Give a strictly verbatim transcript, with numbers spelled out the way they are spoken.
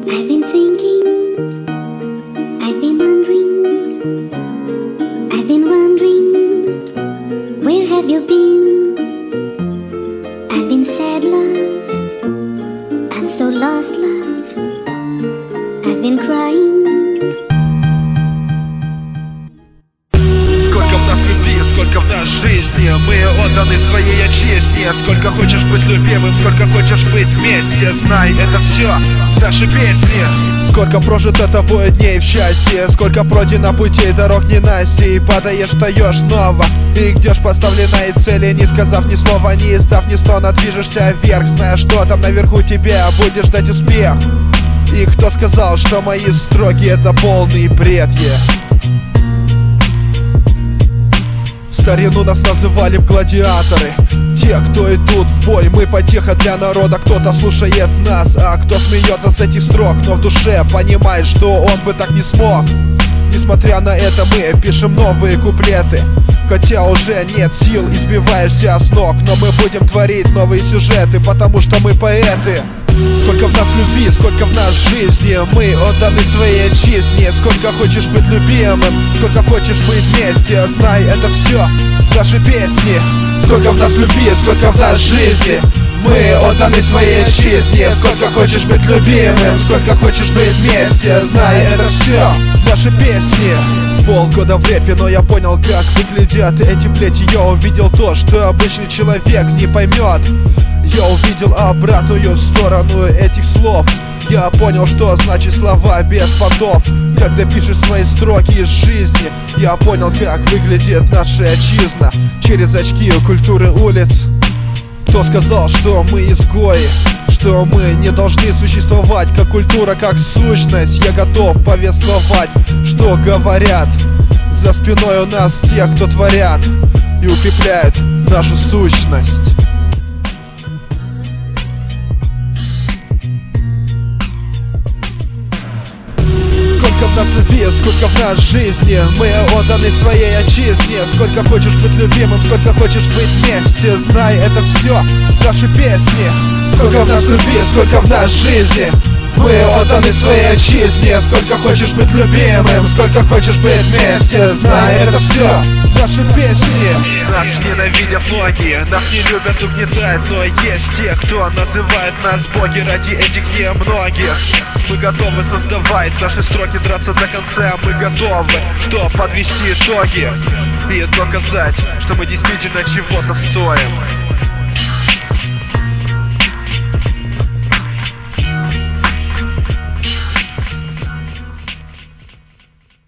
I've been thinking, I've been wondering, I've been wondering, where have you been? I've been sad, love, I'm so lost, love, I've been crying. Сколько в нас любви, сколько в нас жизни, мы отданы своей отчизне. Сколько хочешь быть любимым, сколько хочешь быть вместе, знай, это все наши песни. Сколько прожито тобой дней в счастье, сколько пройдено путей, дорог ненастья. И падаешь, встаешь снова, и идешь поставленной цели, не сказав ни слова, не издав ни стона, движешься вверх, зная, что там наверху тебе будешь ждать успех. И кто сказал, что мои строки это полный бред, yeah. В старину нас называли гладиаторы, те, кто идут в бой, мы потеха для народа. Кто-то слушает нас, а кто смеется с этих строк, но в душе понимает, что он бы так не смог. Несмотря на это, мы пишем новые куплеты, хотя уже нет сил, избиваешься с ног. Но мы будем творить новые сюжеты, потому что мы поэты. Сколько в нас любви, сколько в нас жизни, мы отданы своей отчизне. Сколько хочешь быть любимым, сколько хочешь быть вместе, знай, это все наши песни. Сколько в нас любви, сколько в нас жизни, мы отданы своей отчизне. Сколько хочешь быть любимым, сколько хочешь быть вместе, знай, это все наши песни. Полгода в рэпе, но я понял, как выглядят эти плети. Я увидел то, что обычный человек не поймет. Я увидел обратную сторону этих слов. Я понял, что значит слова без понтов. Когда пишешь свои строки из жизни, я понял, как выглядит наша отчизна через очки культуры улиц. Кто сказал, что мы изгои, что мы не должны существовать как культура, как сущность? Я готов повествовать, что говорят за спиной у нас те, кто творят и укрепляют нашу сущность. Сколько в нас любви, сколько в нас жизни, мы отданы своей отчизне. Сколько хочешь быть любимым, сколько хочешь быть вместе, знай, это все наши песни. Сколько в нас любви, сколько в нас жизни, мы отданы своей отчизне. Сколько хочешь быть любимым, сколько хочешь быть вместе, знай, это все наши песни. Нас ненавидят многие, нас не любят, угнетают, но есть те, кто называет нас боги. Ради этих немногих мы готовы создавать наши строки, драться до конца. Мы готовы, что подвести итоги и доказать, что мы действительно чего-то стоим.